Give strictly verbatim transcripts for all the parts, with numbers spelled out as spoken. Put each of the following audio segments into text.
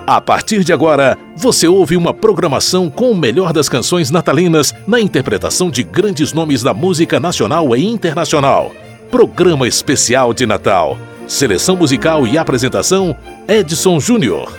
A partir de agora, você ouve uma programação com o melhor das canções natalinas na interpretação de grandes nomes da música nacional e internacional. Programa especial de Natal. Seleção musical e apresentação, Edson Júnior.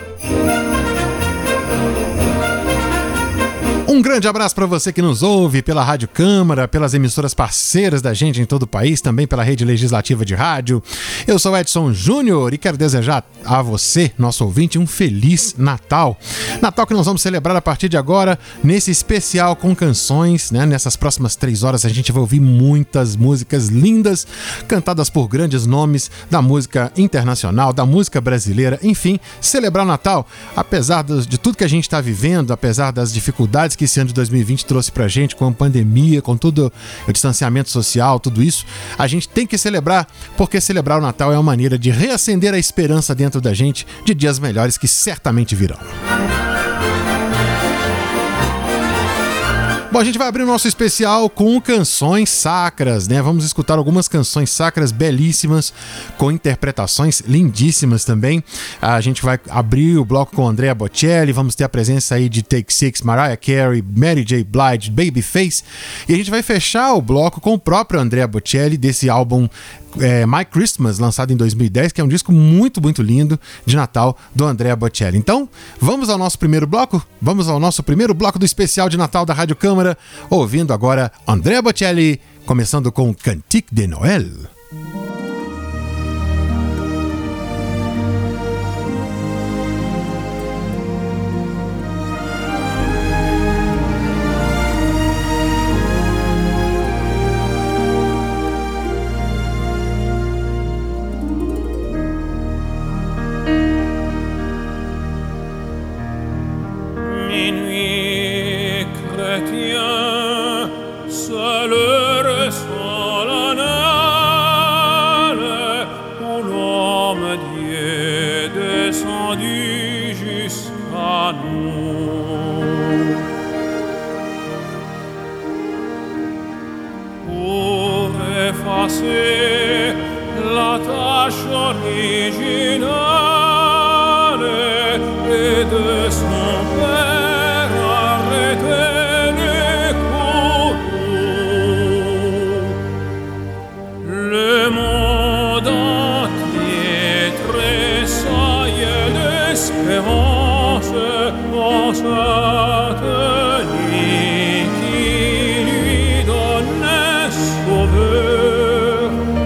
Um grande abraço para você que nos ouve pela Rádio Câmara, pelas emissoras parceiras da gente em todo o país, também pela Rede Legislativa de Rádio. Eu sou Edson Júnior e quero desejar a você, nosso ouvinte, um Feliz Natal. Natal que nós vamos celebrar a partir de agora, nesse especial com canções, né? Nessas próximas três horas a gente vai ouvir muitas músicas lindas, cantadas por grandes nomes da música internacional, da música brasileira, enfim, celebrar o Natal, apesar de tudo que a gente está vivendo, apesar das dificuldades que esse ano de dois mil e vinte trouxe pra gente, com a pandemia, com tudo o distanciamento social, tudo isso, a gente tem que celebrar, porque celebrar o Natal é uma maneira de reacender a esperança dentro da gente de dias melhores que certamente virão. Bom, a gente vai abrir o nosso especial com canções sacras, né? Vamos escutar algumas canções sacras belíssimas, com interpretações lindíssimas também. A gente vai abrir o bloco com Andrea Bocelli, vamos ter a presença aí de Take Six, Mariah Carey, Mary J. Blige, Babyface. E a gente vai fechar o bloco com o próprio Andrea Bocelli, desse álbum É, My Christmas, lançado em dois mil e dez, que é um disco muito, muito lindo de Natal do Andrea Bocelli. Então, vamos ao nosso primeiro bloco? Vamos ao nosso primeiro bloco do especial de Natal da Rádio Câmara, ouvindo agora Andrea Bocelli, começando com Cantique de Noël. La tâche originale et de son père arrêté les courroux. Le monde entier tressaille d'espérance en cette nuit qui lui donnait sauveur.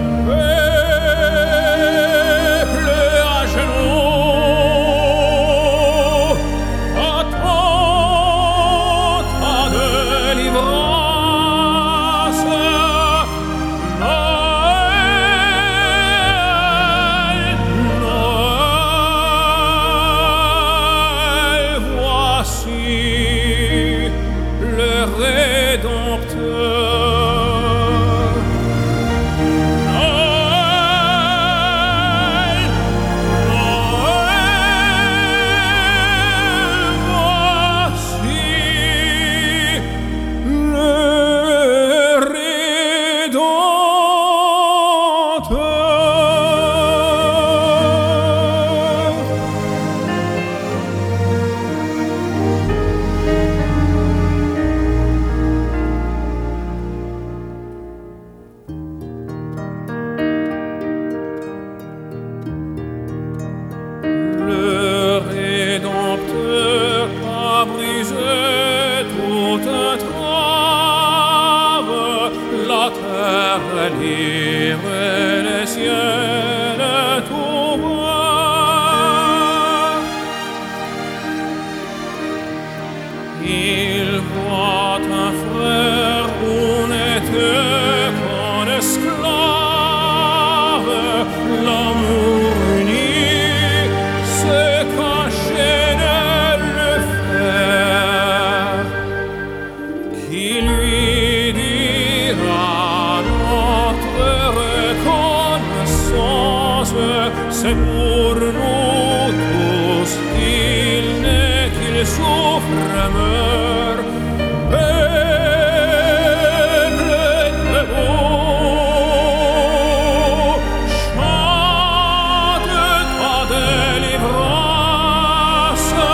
C'est pour nous tous, il n'est qu'il souffre, meurt. Peuple de beau, chante ta délivrance.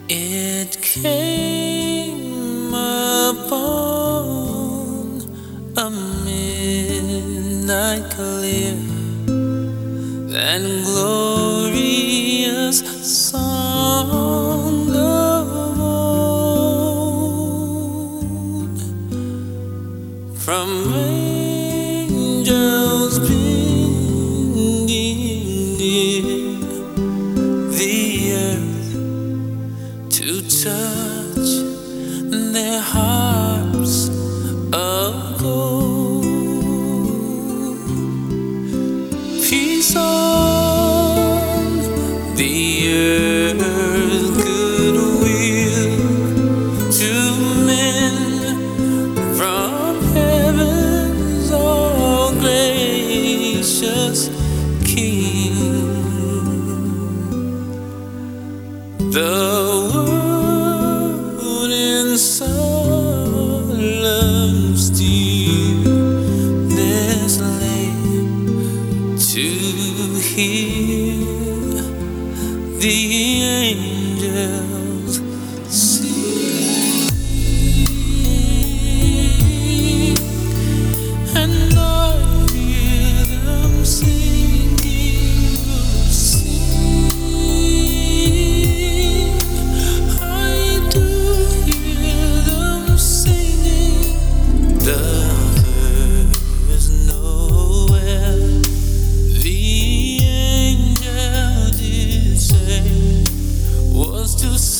It came upon a midnight clear and glorious song of old from angels bringing near the earth to touch their harps of gold. Peace on the earth, goodwill to men from heaven's all gracious King. The world in solemn stillness lay to hear the angels sing, and I hear them singing, sing. I do hear them singing. The first Noel, the angel did say, was to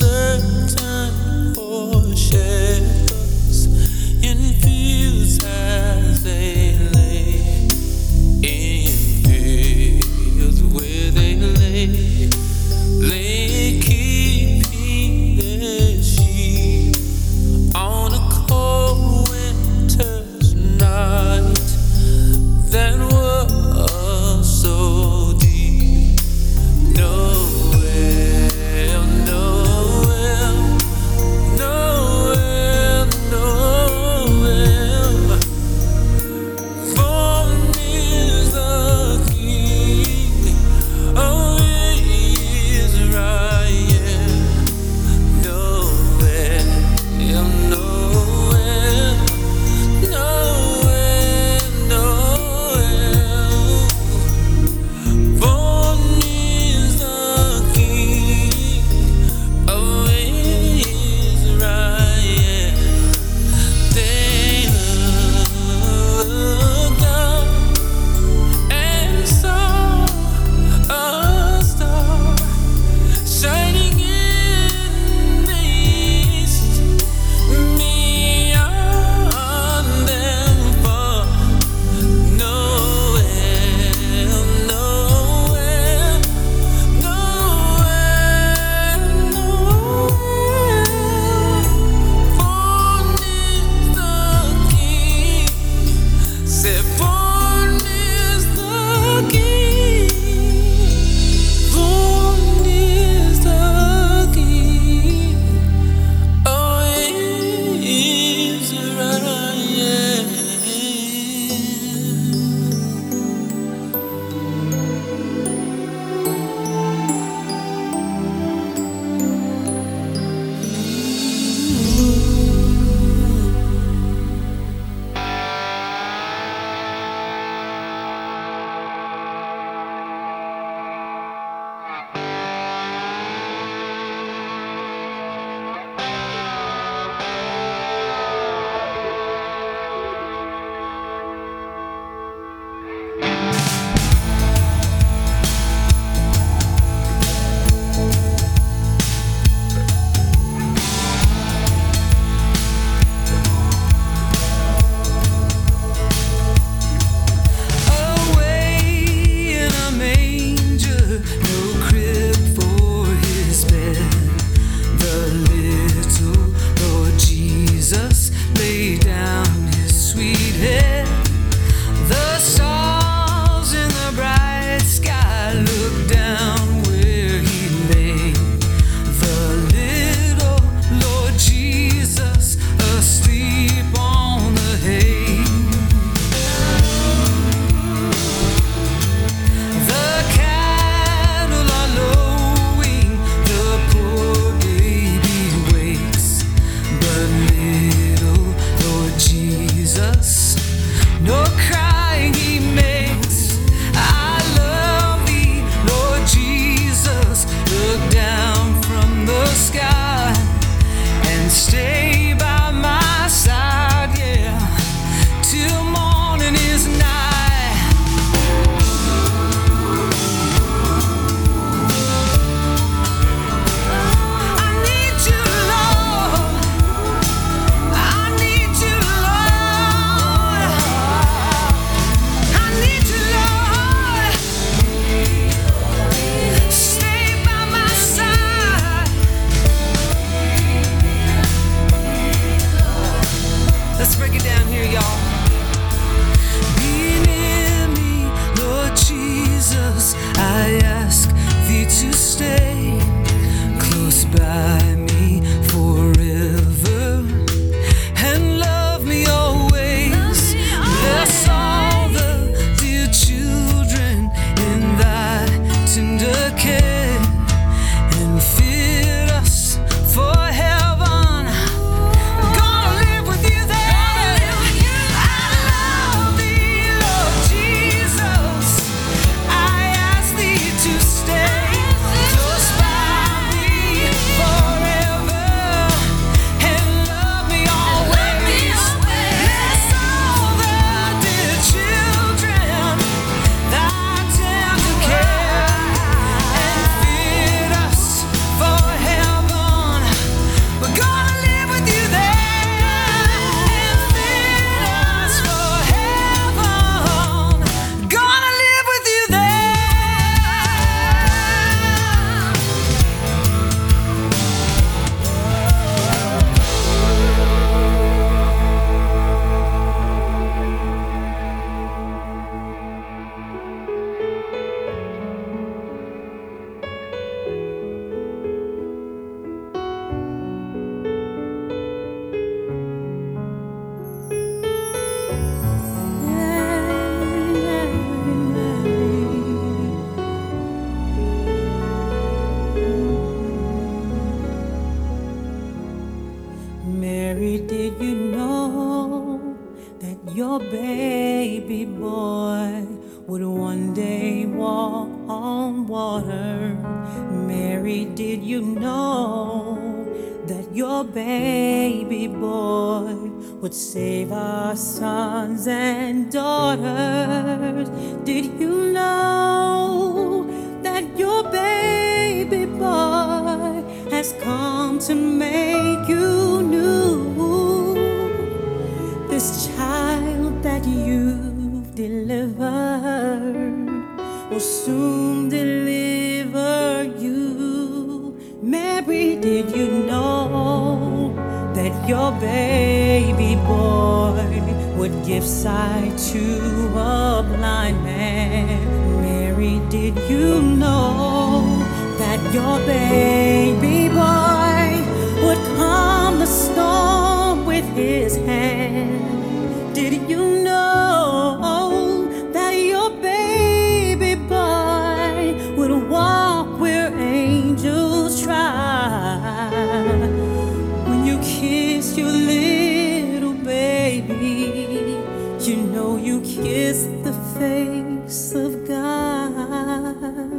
daughter. Mary, did you know that your baby boy would save our sons and daughters? Did you know that your baby boy has come to make you new? This child that you've delivered will soon deliver you. Mary, did you know that your baby boy would give sight to a blind man? Mary, did you know that your baby boy would calm the storm with his hand? Did you know that your baby boy would walk where angels try? When you kiss your little baby, you know you kiss the face of God.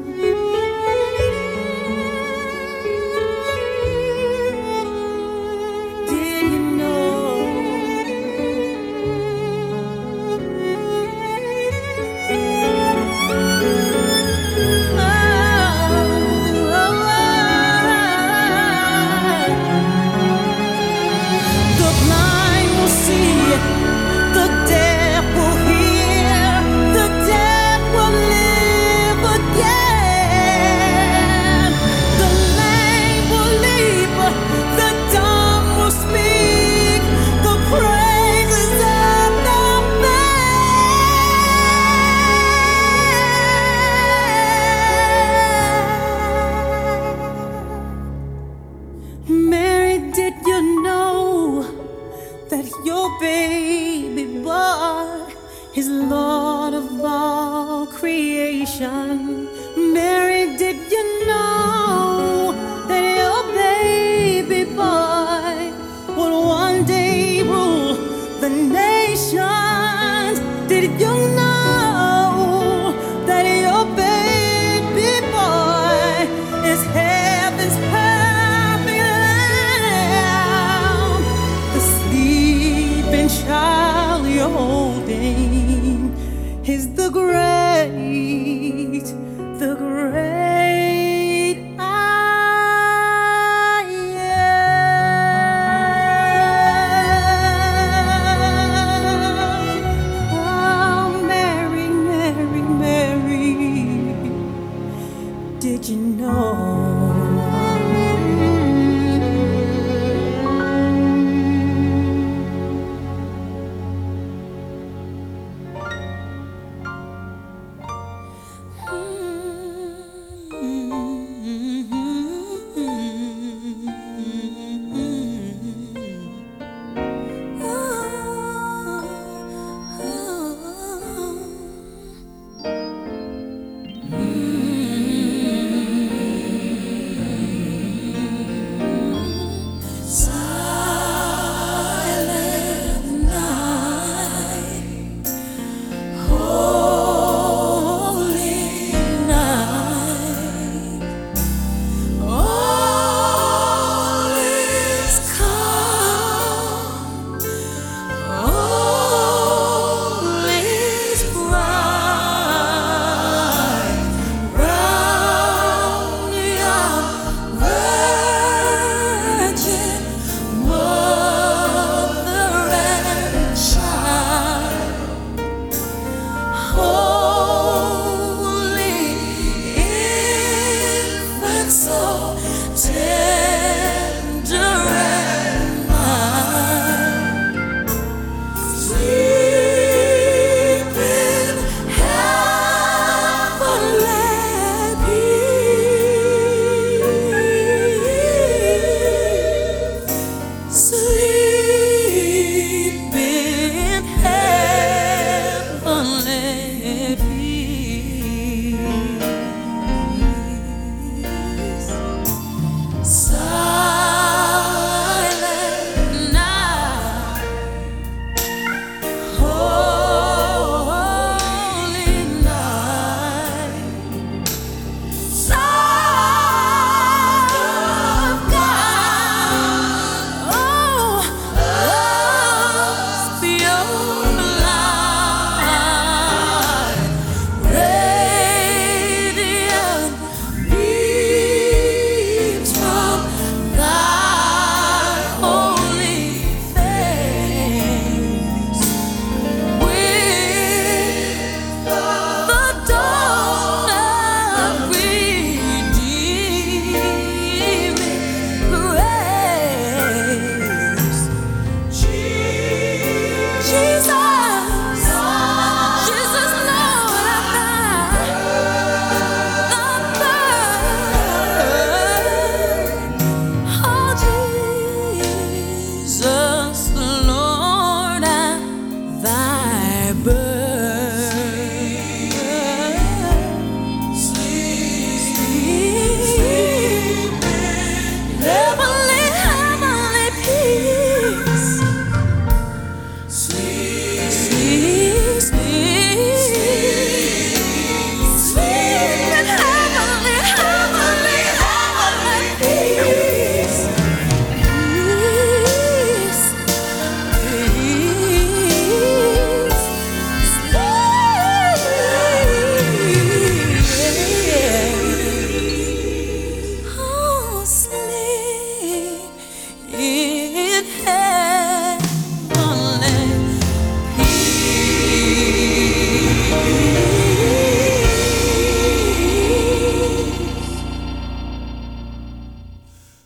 Did you know? Mary, did you know that your baby boy is Lord of all creation? Mary, did you know that your baby boy will one day rule the nations? Did you know that your baby boy is heaven's perfect lamb? The sleeping child you're holding is the great, the great I am. Oh, Mary, Mary, Mary, did you know?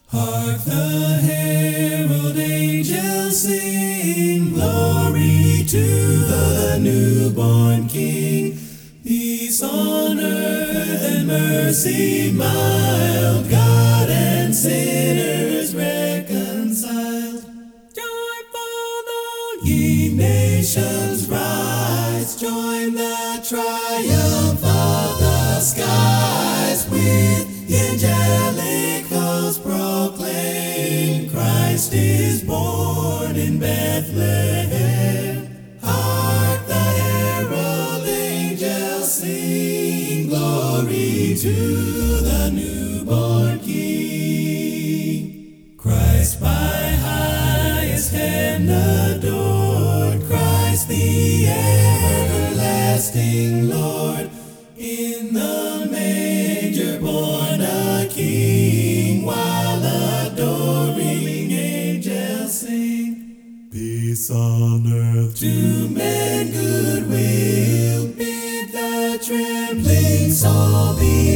Hark the herald angels sing, glory to the newborn King. Peace on earth and mercy mild, God and sinners reconciled. Joyful all ye nations rise, join the triumph of the skies. With angelic hosts proclaim, Christ is born in Bethlehem. Hark the herald angels sing, glory to the newborn King. Christ by highest hand adored, Christ the everlasting Lord. In the manger born a King, while adoring angels sing. Peace on earth to men goodwill, bid the trembling soul be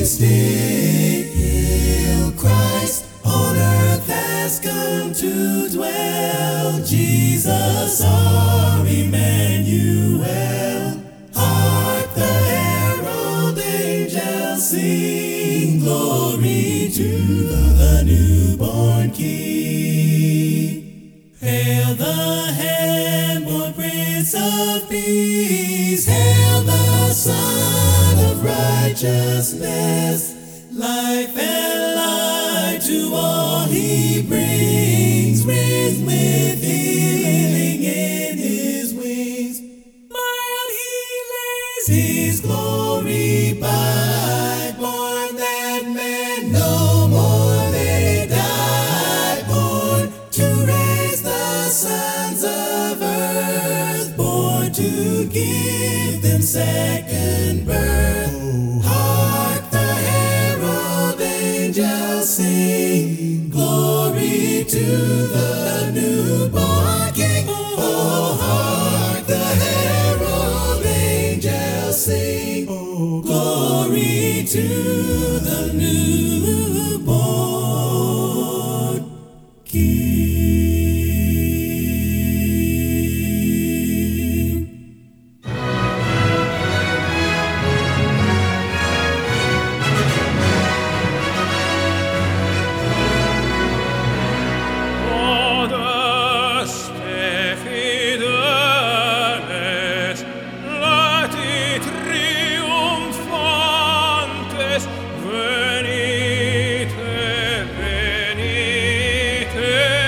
still. Christ on earth has come to dwell, Jesus our Emmanuel. Hark the herald angels sing, glory to the newborn King. Hail the hand-born Prince of Peace, hail the Son of Righteousness. Life and light to all he brings, raised with healing in his wings. Mild he lays his glory by, born that men no more may die, born to raise the sons of earth, born to give them second birth. Oh, hark the herald angels sing, glory to the newborn King. Oh, hark the herald angels sing, oh, glory to the newborn King. Modeste fideles, lati triumphantes, venite, venite.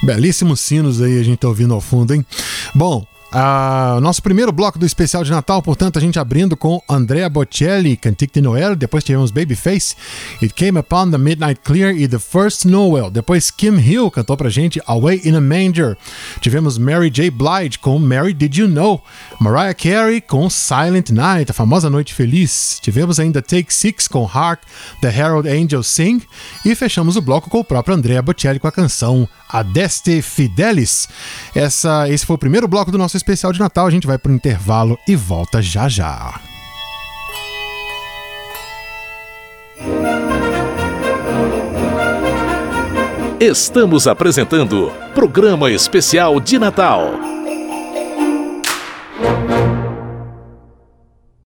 Belíssimos sinos aí a gente tá ouvindo ao fundo, hein? Bom, Uh, nosso primeiro bloco do especial de Natal, portanto, a gente abrindo com Andrea Bocelli, Cantique de Noël. Depois tivemos Babyface, It Came Upon the Midnight Clear e The First Noel. Depois Kim Hill cantou pra gente Away in a Manger. Tivemos Mary J. Blige com Mary Did You Know. Mariah Carey com Silent Night, a famosa Noite Feliz. Tivemos ainda Take Six com Hark, The Herald Angels Sing. E fechamos o bloco com o próprio Andrea Bocelli com a canção Adeste Fidelis. Essa, esse foi o primeiro bloco do nosso especial de Natal. A gente vai pro intervalo e volta já já. Estamos apresentando Programa Especial de Natal.